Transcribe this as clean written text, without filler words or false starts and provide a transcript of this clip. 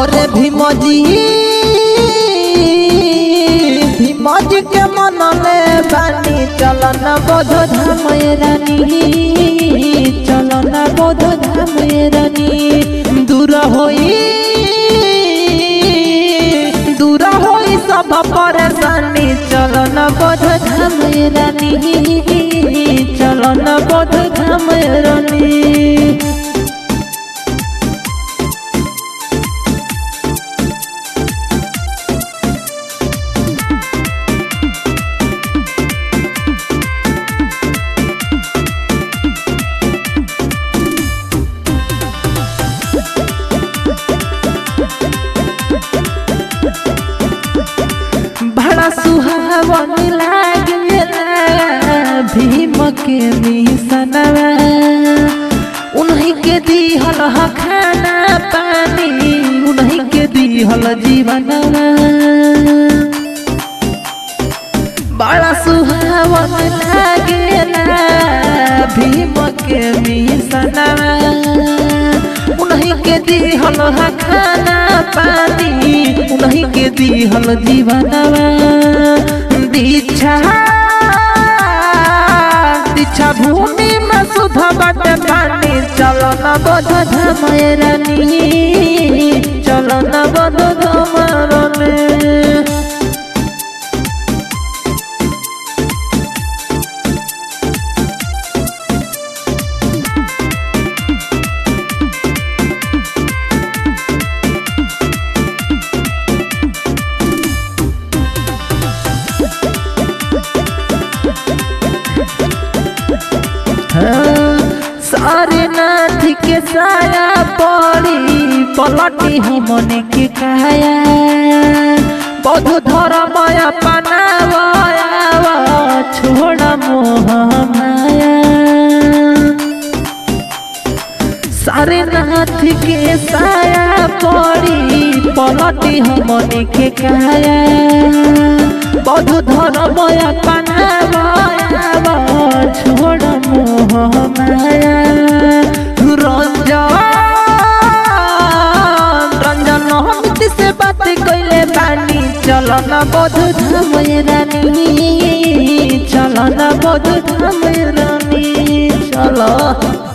और भीमजी के मनले बानी चलन बोध धाम रानी चलन बोध धाम रानी दूर होई सब परेशानी चलन बोध धाम रानी चलन बोध धाम रानी बड़ा सुहावन लागेला भीम के मिसनवा उन्हीं के दिहल खाना पानी उन्हीं के दिहल जीवनवा बड़ा सुहावन लागेला भीम के मिसनवा उन्हीं के दिहल खाना पानी उन्हीं के दिहल जीवनवा दीक्षा भूमि में सुध बट पानी चलन बोध धाम रानी चलन बोध धाम रानी सारे नाथ के साया पड़ी पलटी हमने के काया बौद्ध धर्म अपनावा छोड़ मोह माया सारे नाथ के साया पड़ी पलटी हमने के काया बौद्ध धर्म अपनावा छोड़ मोह माया रंजन हमती से बात कैले बानी चलन बोध धाम रानी चलन बोध धाम रानी चलो।